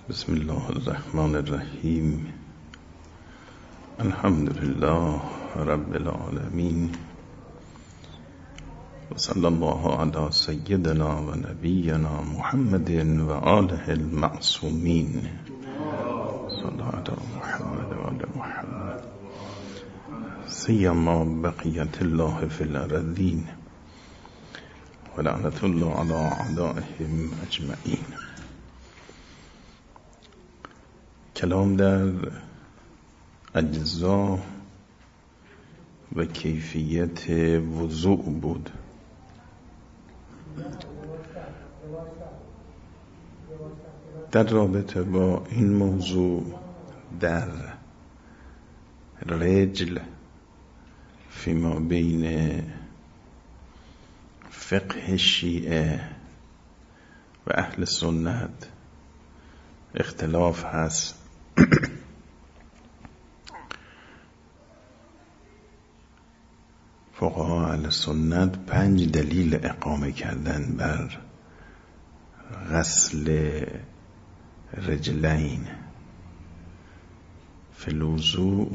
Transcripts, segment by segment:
بسم الله الرحمن الرحیم. الحمد لله رب العالمین و صلی الله علی سیدنا و نبینا محمد و آله المعصومین. صلوات محمد و آل محمد سیما بقیت الله فی الارضین و لعنت الله علی اعدائهم اجمعین. کلام در اجزا و کیفیت وضوء بود. در رابطه با این موضوع در رجل فیما بین فقه شیعه و اهل سنت اختلاف هست. فقها اهل سنت 5 دلیل اقامه کردن بر غسل رجلین فی الوضوء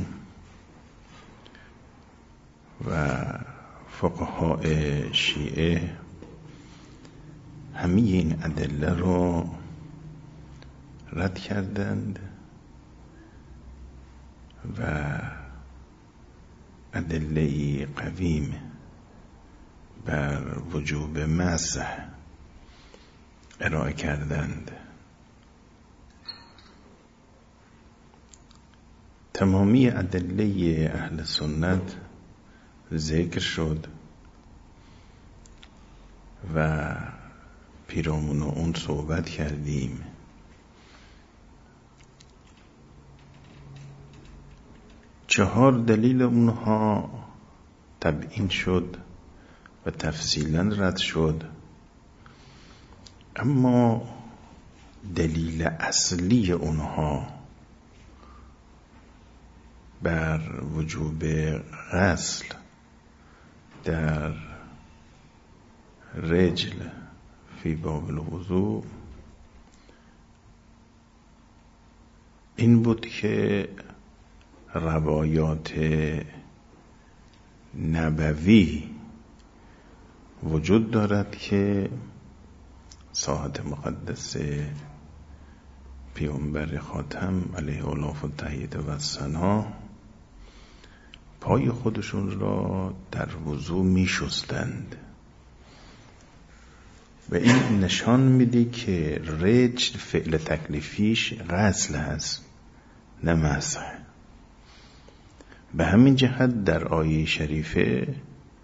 و فقهای شیعه همه این ادله رو رد کردند و ادله قویم بر وجوب مسح ارائه کردند. تمامی ادله اهل سنت ذکر شد و پیرامون اون صحبت کردیم. چهار دلیل اونها تبیین شد و تفصیلا رد شد، اما دلیل اصلی اونها بر وجوب غسل در رجل فی باب الوضوء این بود که روایات نبوی وجود دارد که ساعت مقدس پیامبر خاتم علیه الاف التحیید و الثنا پای خودشون را در وضو می شستند و این نشان میده که رجل فعل تکلیفیش غسل هست نه مسح. به همین جهت در آیه شریفه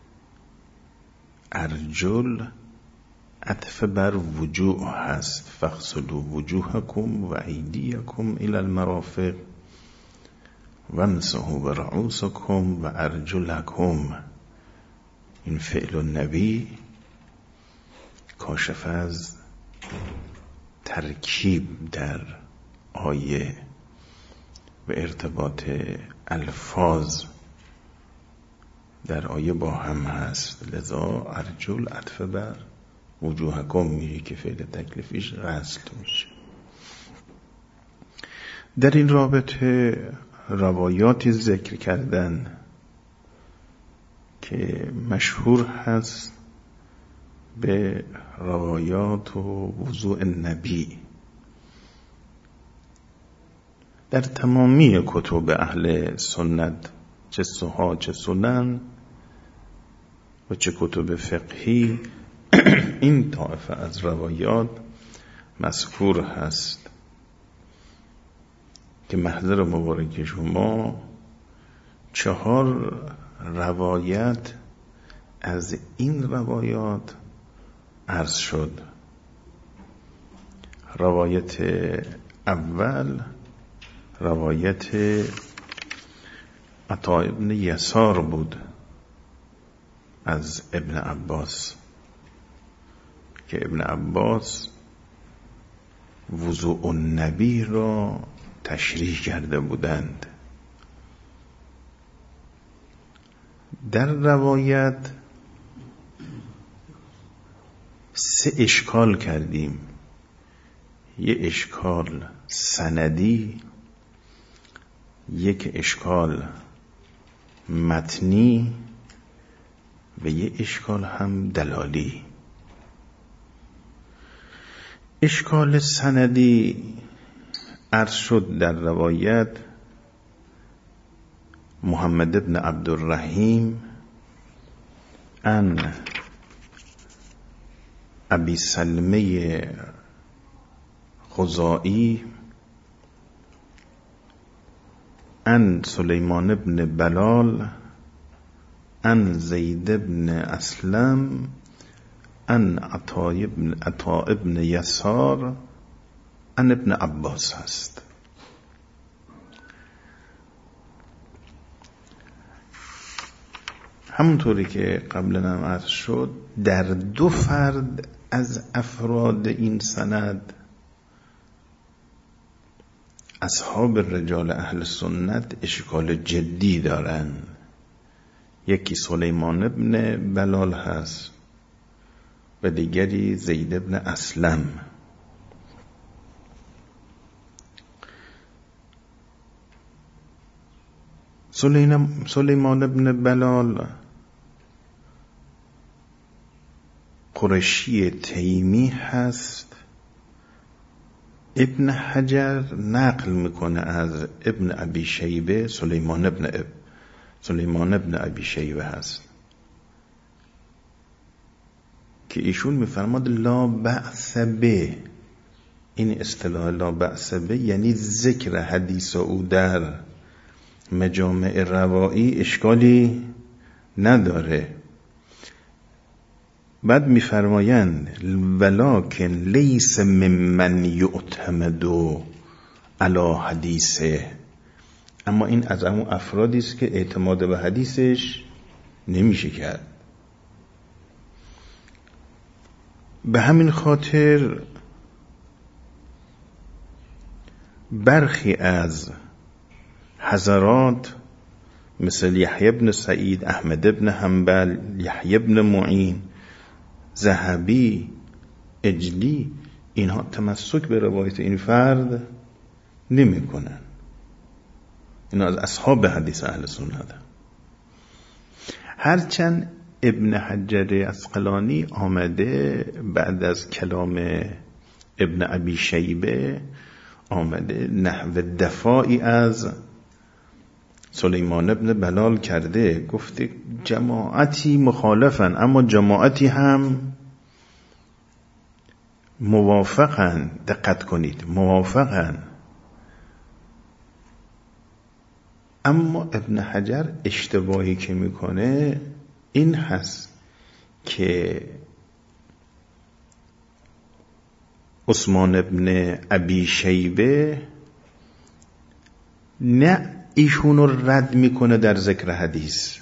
ارجل عطف بر وجوه هست، فاغسلوا وجوهکم و ایدیکم الی المرافق وامسحوا برؤوسکم و ارجلکم. این فعل النبی کاشف از ترکیب در آیه و ارتباط الفاظ در آیه با هم هست، لذا ارجل عطف بر وجوهکم میشه که فعل تکلیفیش غسل میشه. در این رابطه روایاتی ذکر کردن که مشهور هست به روایات و وضوء النبی. در تمامی کتب اهل سنت، چه سوها چه سنن و چه کتب فقهی، این طایفه از روایات مذکور هست که محضر مبارک شما 4 روایت از این روایات عرض شد. روایت اول روایت عطا ابن یسار بود از ابن عباس که ابن عباس وضوء النبی را تشریح کرده بودند. در روایت 3 اشکال کردیم. یه اشکال سندی، یک اشکال متنی و یه اشکال هم دلالی. اشکال سندی عرض شد در روایت محمد بن عبدالرحیم عن ابی سلمه خزاعی عن سلیمان بن بلال عن زید بن اسلم عن عطاء بن یسار عن ابن عباس هست. همونطوری که قبلا هم عرض شد در دو فرد از افراد این سند اصحاب رجال اهل سنت اشکال جدی دارن. یکی سلیمان بن بلال هست و دیگری زید بن اسلم. سلیمان بن بلال قرشی تیمی هست. ابن حجر نقل میکنه از ابن ابی شیبه، سلیمان بن ابی شیبه هست که ایشون میفرماد لا بأس به. این اصطلاح لا بأس به یعنی ذکر حدیث او در مجامع روایی اشکالی نداره. بعد میفرمایند ولکن لیس ممن یعتمد علی حدیثه، اما این از همون افرادی است که اعتماد به حدیثش نمیشه کرد. به همین خاطر برخی از حضرات مثل یحیی بن سعید، احمد بن حنبل، یحیی بن معین، ذهبی، اجلی، اینها تمسک به روایت این فرد نمی کنن. اینا از اصحاب حدیث اهل سنت. هرچند ابن حجر عسقلانی آمده بعد از کلام ابن ابی شیبه آمده نحو دفاعی از سلیمان ابن بلال کرده، گفته جماعتی مخالفن اما جماعتی هم موافقن. دقت کنید، موافقن. اما ابن حجر اشتباهی که میکنه این هست که عثمان ابن ابی شیبه نه ایشونو رد میکنه در ذکر حدیث،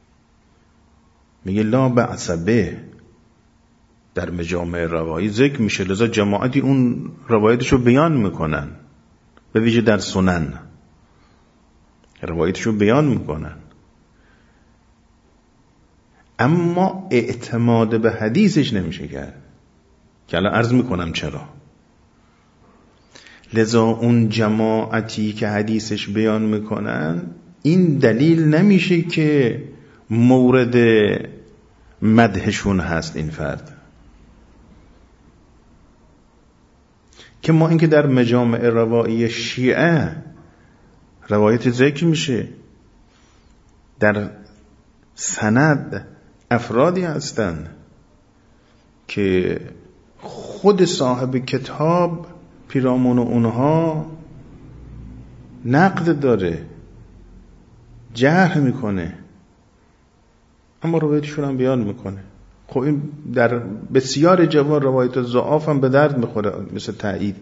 میگه لا بأس به، در مجامع روایی ذکر میشه، لذا جماعتی اون روایتشو بیان میکنن، به ویژه در سنن روایتشو بیان میکنن، اما اعتماد به حدیثش نمیشه کرد که الان عرض میکنم چرا. لذا اون جماعتی که حدیثش بیان میکنن این دلیل نمیشه که مورد مدحشون هست این فرد. که ما اینکه در مجامع روایی شیعه روایت ذکر میشه، در سند افرادی هستند که خود صاحب کتاب پیرامون اونها نقد داره، جرح میکنه، اما روایتشون هم بیان میکنه. خب این در بسیار جوان روایت ضعاف هم به درد میخوره مثل تایید.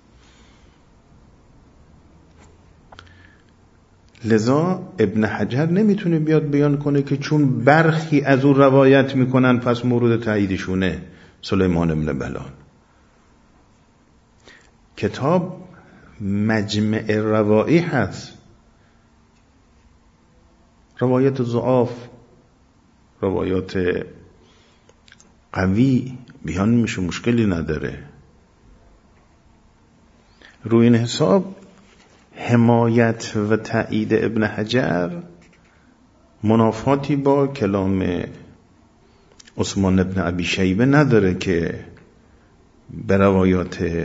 لذا ابن حجر نمیتونه بیاد بیان کنه که چون برخی از اون روایت میکنن پس مورد تاییدشونه سلیمان بن بلال. کتاب مجمع روایی هست، روایت ضعاف، روایات قوی بیان میشه، مشکلی نداره. روی این حساب حمایت و تایید ابن حجر منافاتی با کلام عثمان ابن ابی شیبه نداره که به روایات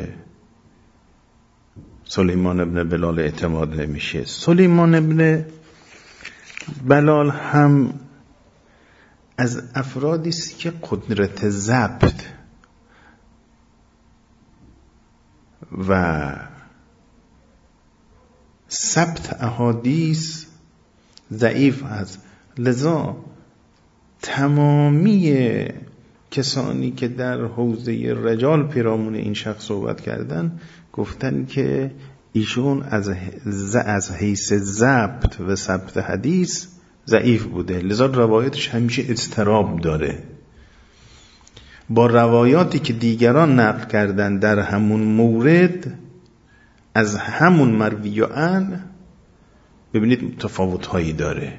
سلیمان ابن بلال اعتماد نمیشه. سلیمان ابن بلال هم از افرادی است که قدرت ضبط و ثبت احادیث ضعیف هست. لذا تمامی کسانی که در حوزه رجال پیرامون این شخص صحبت کردن گفتن که ایشون از حیث ضبط و ثبت حدیث ضعیف بوده، لذا روایتش همیشه اضطراب داره. با روایاتی که دیگران نقل کردن در همون مورد از همون مروی عن ببینید تفاوت‌هایی داره.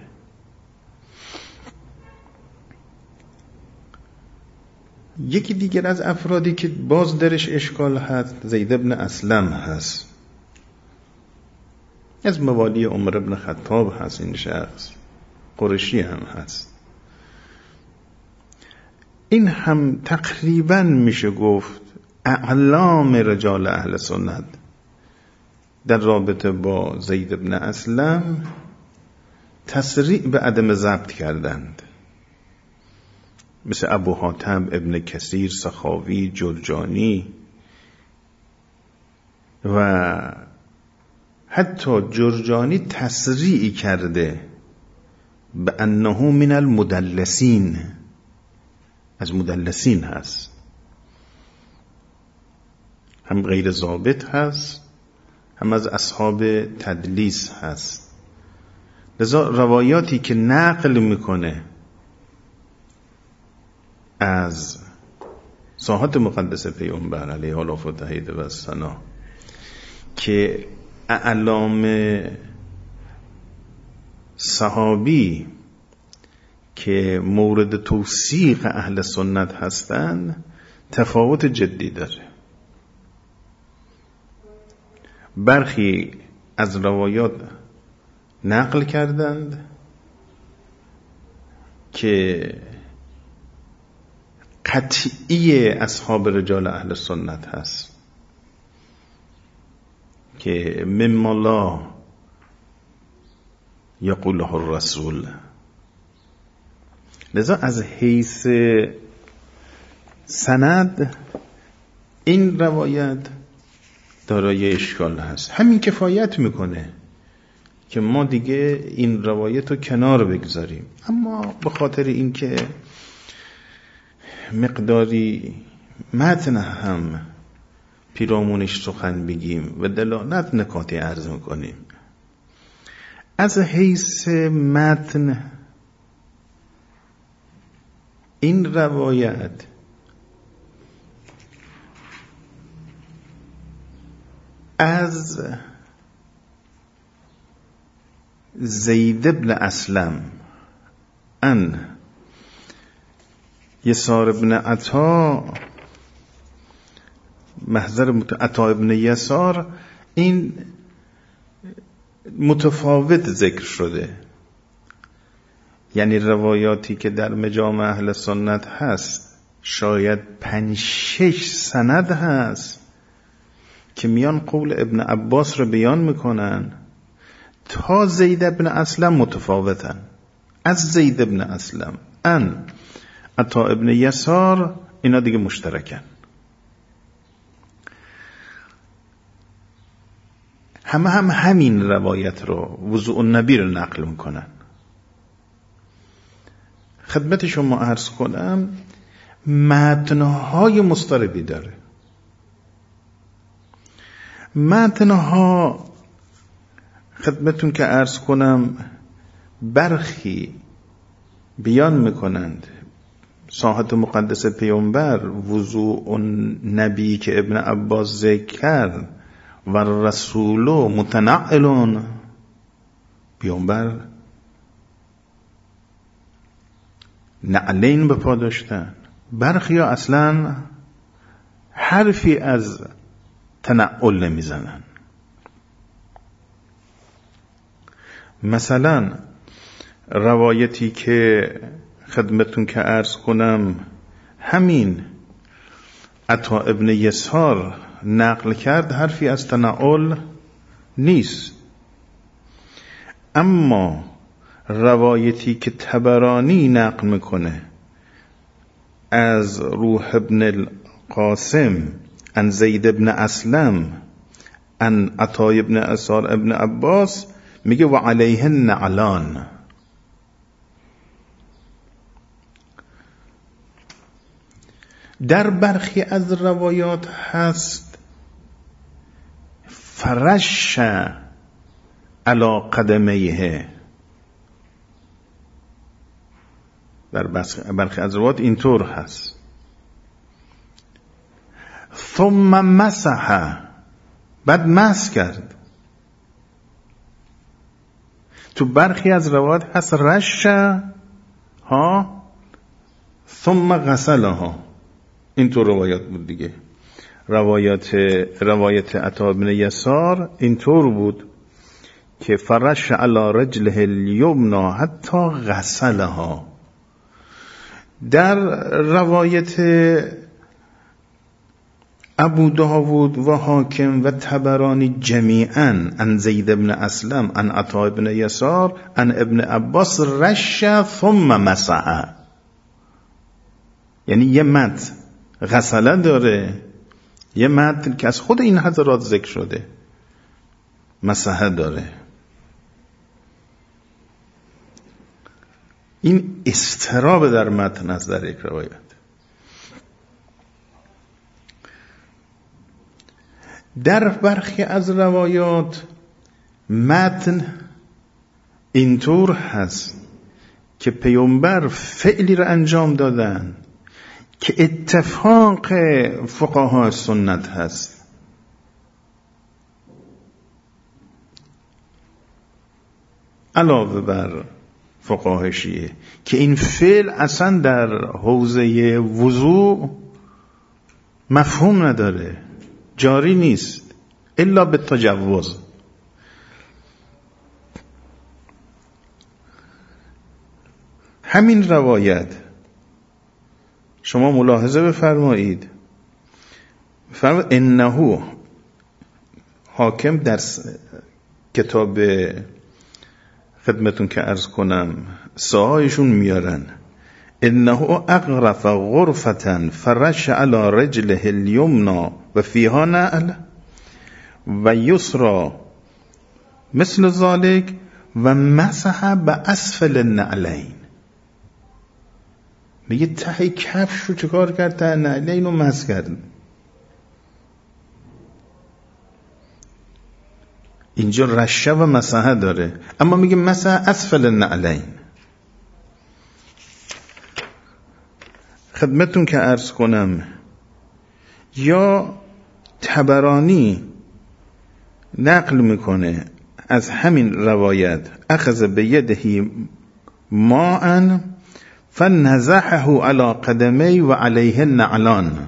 یکی دیگر از افرادی که باز درش اشکال هست زید ابن اسلم هست، از موالی عمر ابن خطاب هست. این شخص قرشی هم هست. این هم تقریبا میشه گفت اعلام رجال اهل سنت در رابطه با زید ابن اسلم تسریع به عدم ضبط کردند، مثل ابو حاتم، ابن کثیر، سخاوی، جرجانی و حتی جرجانی تسریع کرده به انه من المدلسین، از مدلسین هست، هم غیر ضابط هست هم از اصحاب تدلیس هست. لذا روایاتی که نقل میکنه از ساحات مقدس پیامبر علیه آلاف و تهید و ثنا که اعلام صحابی که مورد توثیق اهل سنت هستند تفاوت جدی داره. برخی از روایات نقل کردند که قطعی اصحاب رجال اهل سنت هست که مما لا یقوله الرسول. لذا از حیث سند این روایت دارای اشکال هست. همین کفایت میکنه که ما دیگه این روایت رو کنار بگذاریم، اما به خاطر اینکه مقداری متن هم پیرامونش سخن بگیم و دلالت نکاتی عرض میکنیم. از حیث متن این روایت از زید ابن اسلم ان یسار ابن عطا محضر عطا ابن یسار این متفاوت ذکر شده. یعنی روایاتی که در مجامع اهل سنت هست شاید 5-6 سند هست که میان قول ابن عباس رو بیان میکنن تا زید ابن اسلم متفاوتن. از زید ابن اسلم ان عطا ابن یسار اینا دیگه مشترکن. هم همین روایت رو وضوء النبی رو نقل میکنن. خدمت شما عرض کنم متنهای مضطربی داره. متنها خدمتون که عرض کنم برخی بیان میکنند ساحت مقدس پیامبر وضوء نبی که ابن عباس ذکر کرد و رسول متنعلون، پیامبر نعلین به پا داشتن. برخی ها اصلا حرفی از تنعل نمیزنن. مثلا روایتی که خدمتون که عرض کنم همین عطا ابن یسار نقل کرد، حرفی از تنعل نیست. اما روایتی که طبرانی نقل میکنه از روح ابن القاسم عن زید ابن اسلم عن عطا ابن اسار ابن عباس میگه و علیه النعلان. در برخی از روایات هست فرش علی قدمیه. در برخی از روایات اینطور هست ثم مسح، بعد مسح کرد. تو برخی از روایات هست رش ها ثم غسلها. اینطور روایات بود دیگه. روایت عطا بن یسار اینطور بود که فرش علی رجله الیمنا حتی غسلها. در روایت ابو داود و حاکم و طبرانی جمیعا عن زید ابن اسلم عن عطا ابن یسار عن ابن عباس رش ثم مسح، یعنی یه متن غسله داره، یه متن که از خود این حضرات ذکر شده مسح داره. این اضطراب در متن از در یک روایت. در برخی از روایات متن اینطور هست که پیامبر فعلی را انجام دادن که اتفاق فقها سنت هست. علاوه بر فقهای شیعه که این فعل اصلا در حوزه وضوء مفهوم نداره، جاری نیست الا به تجوز. همین روایت شما ملاحظه بفرمایید، انه حاکم در کتاب خدمتون که عرض کنم ساهایشون میارن انه اغرف غرفة فرش على رجله اليمنى و فيها نعل و یسرى مثل ذلك و مسح باسفل النعلین. میگه ته کفش رو چکار کرد؟ ته نعلین رو مسح کرد. اینجا رشه و مسح داره، اما میگه مسح اسفل النعلین. خدمتون که عرض کنم یا طبرانی نقل میکنه از همین روایت اخذ بیده ماء فنزحه على قدمی و علیه النعلان.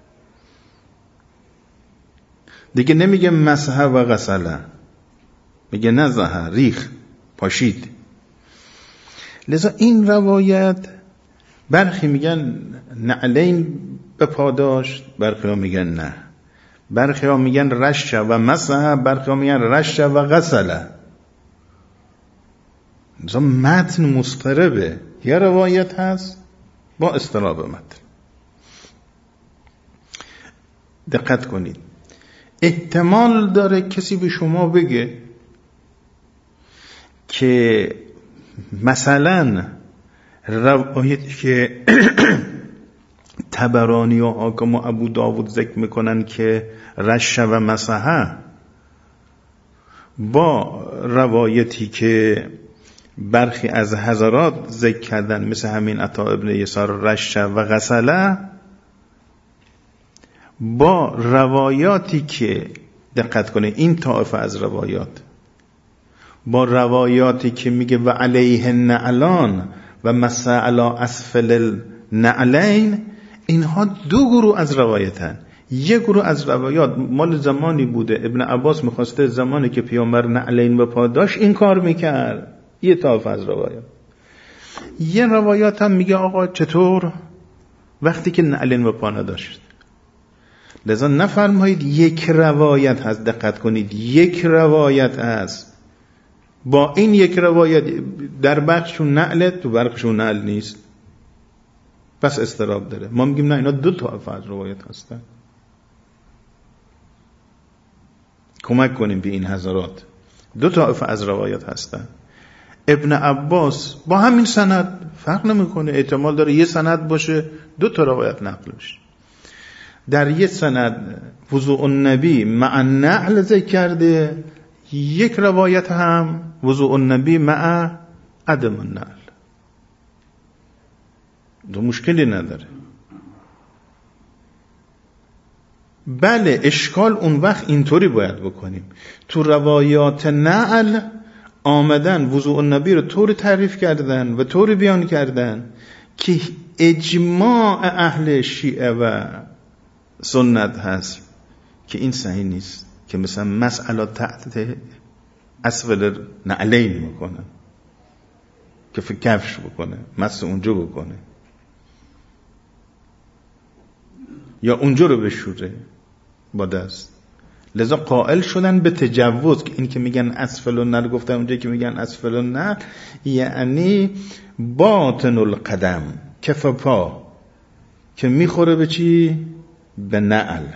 دیگه نمیگه مسح و غسله، میگه نزحه، ریخ، پاشید. لذا این روایت برخی میگن نعلین به پا داشت، برخی ها میگن نه، برخی ها میگن رش و مسح، برخی ها میگن رش و غسله. لذا متن مضطربه، یه روایت هست با اضطراب متن. دقت کنید، احتمال داره کسی به شما بگه که مثلا روایتی که طبرانی و حاکم و ابو داود ذکر میکنن که رش و مسح با روایتی که برخی از حضرات ذکر کردن مثل همین عطا ابن یسار رش و غسله، با روایاتی که دقت کنه این طائفه از روایات با روایاتی که میگه و علیه النعلان و مسح علی اسفل النعلین، اینها دو گروه از روایتن. یه گروه از روایات مال زمانی بوده ابن عباس میخواسته زمانی که پیامبر نعلین به پا داشت این کار میکرد، یه طایفه از روایات. یه روایات هم میگه آقا چطور وقتی که نعلین به پا نداشت. لذا نفرمایید یک روایت هست، دقت کنید، یک روایت هست، با این یک روایت در بخششون نعله، تو بخششون نعل نیست، پس اضطراب داره. ما میگیم نه، اینا دو طایفه از روایت هستن. کمک کنیم به این حضرات، دو طایفه از روایت هستن. ابن عباس با همین سند فرق نمیکنه، احتمال داره یه سند باشه دو تا روایت نقل بشه. در یه سند وضوء النبی مع النعل ذکر کرده، یک روایت هم وضوء النبی مع عدم النعل. دو مشکلی نداره. بله اشکال اون وقت اینطوری باید بکنیم، تو روایات نعل آمدن وضوء النبی رو طوری تعریف کردن و طوری بیان کردن که اجماع اهل شیعه و سنت هست که این صحیح نیست، که مثلا مسئله تحت اسفل نعلین میکنه، که کفش بکنه، مس اونجا بکنه یا اونجا رو بشوره با دست. لذا قائل شدن به تجوز، که این که میگن اسفل النعل، گفتن اونجا که میگن اسفل النعل یعنی باطن القدم، کف پا که میخوره به چی؟ به نعل،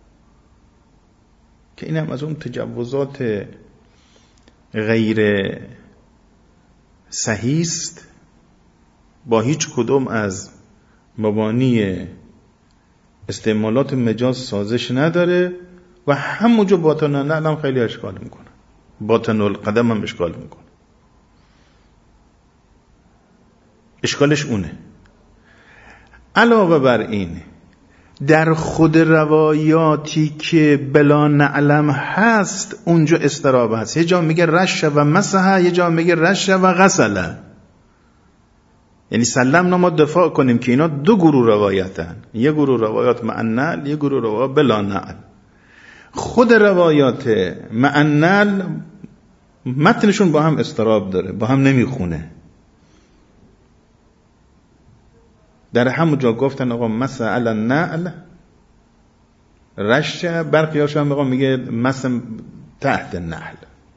که این هم از اون تجوزات غیر صحیح است، با هیچ کدوم از مبانی استعمالات مجاز سازش نداره و همونجا باطن النعل هم خیلی اشکال میکنه، باطن القدم هم اشکال میکنه. اشکالش اونه. علاوه بر این در خود روایاتی که بلا نعلم هست اونجا استراب هست. یه جا میگه رش و مسح، یه جا میگه رش و غسل. یعنی سلمنا ما دفاع کنیم که اینا دو گروه روایتن، یه گروه روایات مع النعل، یه گروه روایات بلا نعل. خود روایات مع النعل متنشون با هم استراب داره، با هم نمیخونه. در همون جا گفتن آقا مسح علی النعل رش، برقیاش هم آقا میگه مسح تحت النعل.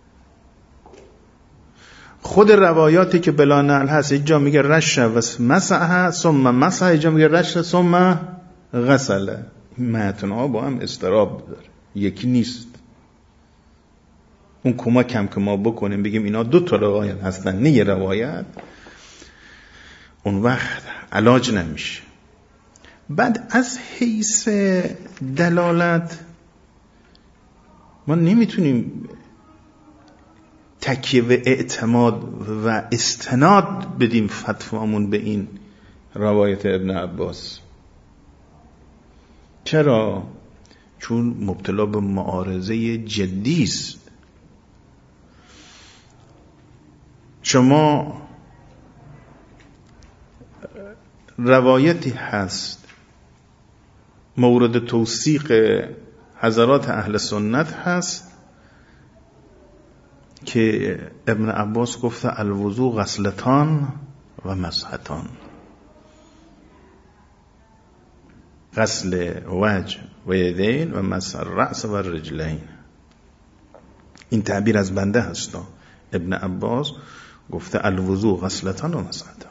خود روایاتی که بلا نعل هست یک جا میگه رش و مسح ثم مسح، یک جا میگه رش ثم غسل. متن‌ها با هم استراب داره، یکی نیست. اون کمک هم که ما بکنیم بگیم اینا دو تا روایت هستن نه یه روایت، اون وقت علاج نمیشه. بعد از حیث دلالت ما نمیتونیم تکیه و اعتماد و استناد بدیم فتوامون به این روایت ابن عباس. چرا؟ چون مبتلا به معارضه جدی است. شما روایتی هست مورد توثیق حضرات اهل سنت هست که ابن عباس گفته الوضوء غسلتان و مسحتان، غسل وجه و یدین و مسح الرأس و الرجلین. این تعبیر از بنده هست. ابن عباس گفته الوضوء غسلتان و مسحتان.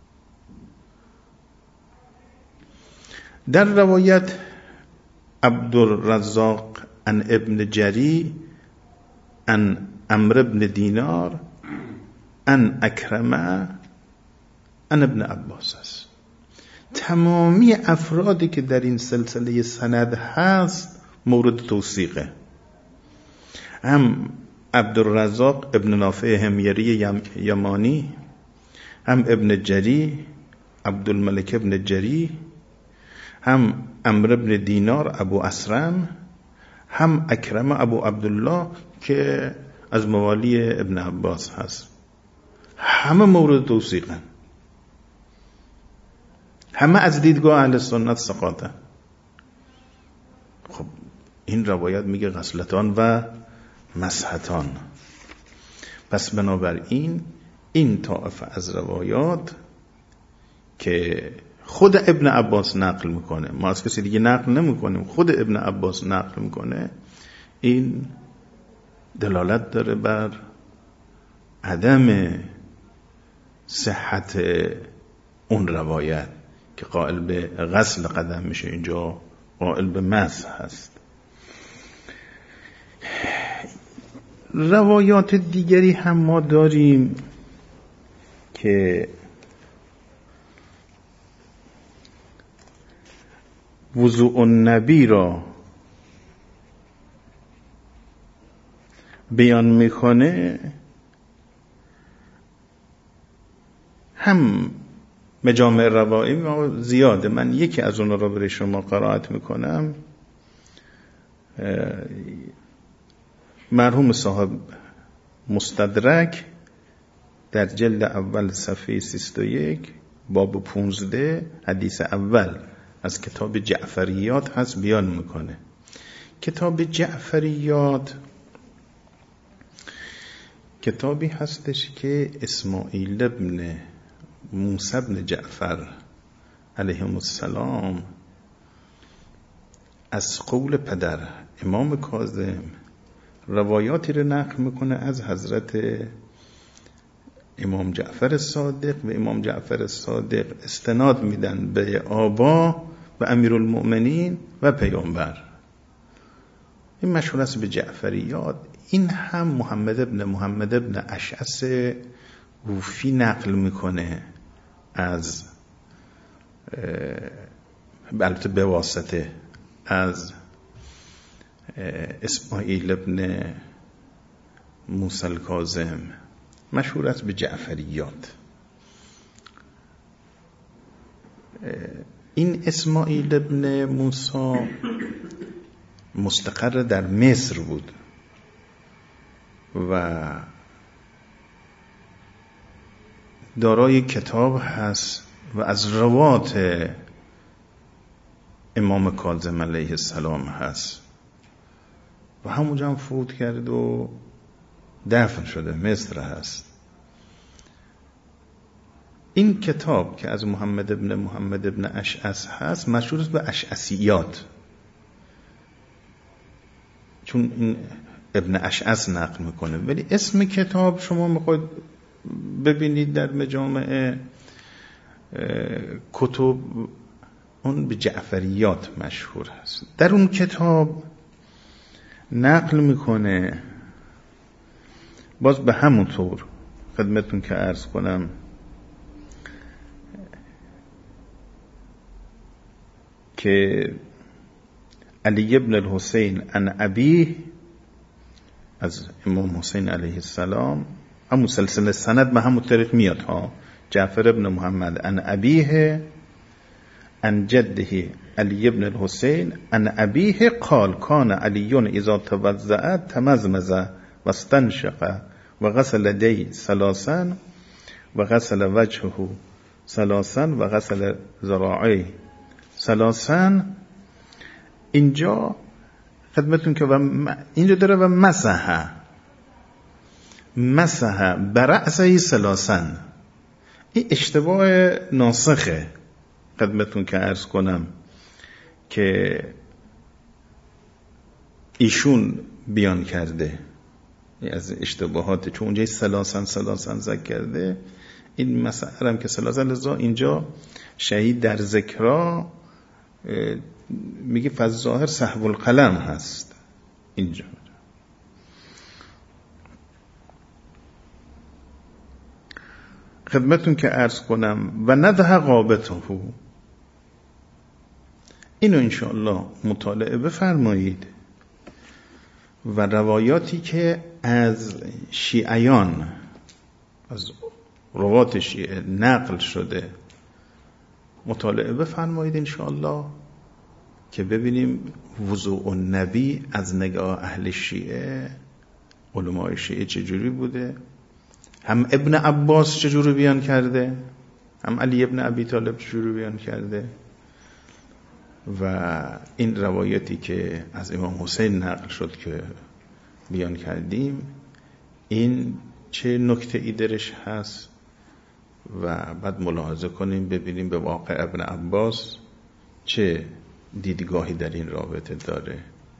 در روایت عبدالرزاق عن ابن جری عن عمرو بن دینار عن اکرمه عن ابن عباس است. تمامی افرادی که در این سلسله سند هست مورد توثیقه. هم عبدالرزاق ابن نافع حمیری یمانی، هم ابن جری عبدالملک ابن جری، هم عمرو بن دینار ابو اسرم، هم اکرمه ابو عبدالله که از موالی ابن عباس هست. همه مورد توثیقن، همه از دیدگاه اهل سنت ثقاتن. خب این روایت میگه غسلتان و مسحتان. پس بنابراین این طائفه از روایات که خود ابن عباس نقل میکنه، ما از کسی دیگه نقل نمیکنیم، خود ابن عباس نقل میکنه، این دلالت داره بر عدم صحت اون روایت که قائل به غسل قدم میشه، اینجا قائل به مسح هست. روایات دیگری هم ما داریم که وضوء النبی را بیان میکنه، هم مجامع روایی زیاده، من یکی از اون را برای شما قرائت میکنم. مرحوم صاحب مستدرک در جلد اول صفحه 31 باب 15 حدیث اول از کتاب جعفریات هست بیان میکنه. کتاب جعفریات کتابی هستش که اسماعیل ابن موسی ابن جعفر علیهم السلام از قول پدر امام کاظم روایاتی رو نقل میکنه از حضرت امام جعفر صادق و امام جعفر صادق استناد میدن به آبا و امیرالمؤمنین و پیامبر. این مشهور است به جعفریات. این هم محمد ابن اشعث کوفی نقل میکنه از البته به واسطه از اسماعیل ابن موسی الکاظم، مشهور است به جعفریات. این اسماعیل ابن موسی مستقر در مصر بود و دارای کتاب هست و از روات امام کاظم علیه السلام هست و همونجا هم فوت کرد و دفن شده، مصر هست. این کتاب که از محمد ابن اشعث هست مشهور است به اشعثیات، چون این ابن اشعث نقل میکنه، ولی اسم کتاب شما میخواید ببینید در مجامع کتب اون به جعفریات مشهور هست. در اون کتاب نقل میکنه باز به همون طور خدمتون که عرض کنم که علی ابن الحسین عن ابیه، از امام حسین علیه السلام، همون سلسله سند به همون طریق میاد ها. جعفر ابن محمد عن ابیه عن جده علی ابن الحسین عن ابیه قال کان علی اذا توضأ تمزمز و استنشق و غسل یدیه ثلاثا و غسل وجهه ثلاثا و غسل ذراعیه ثلاثا. اینجا خدمتون که اینجا داره و مسح برأسه ثلاثا. این اشتباه ناسخه خدمتون که عرض کنم که ایشون بیان کرده از اشتباهات، چون اونجا ثلاثا ذکر کرده، این مسئله هم که ثلاثا، لذا اینجا شهید در ذکرها میگه فالظاهر سحب القلم هست اینجا. خدمتون که عرض کنم و نده قابته، اینو انشاءالله مطالعه بفرمایید. و روایاتی که از شیعیان، از روات شیعه نقل شده مطالعه بفرمایید انشاءالله که ببینیم وضوء النبی از نگاه اهل شیعه، علماء شیعه چجوری بوده، هم ابن عباس چجوری بیان کرده، هم علی ابن ابی طالب چجوری بیان کرده. و این روایتی که از امام حسین نقل شد که بیان کردیم، این چه نکته ای درش هست و بعد ملاحظه کنیم ببینیم به واقع ابن عباس چه دیدگاهی در این رابطه داره.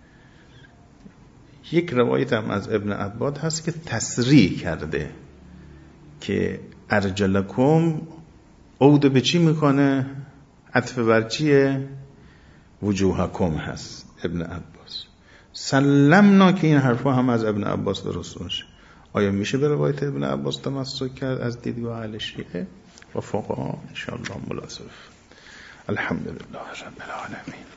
یک روایت هم از ابن عباس هست که تصریح کرده که ارجلکم عود به چی میکنه؟ عطف بر چیه؟ وجوهکم هست ابن عباس. سلمنا که این حرفا هم از ابن عباس درست باشه. آیا میشه به روایت ابن عباس تمسک کرد از دیدگاه اهل شیعه و فقها؟ انشاءالله ملاصف. الحمدلله رب العالمین.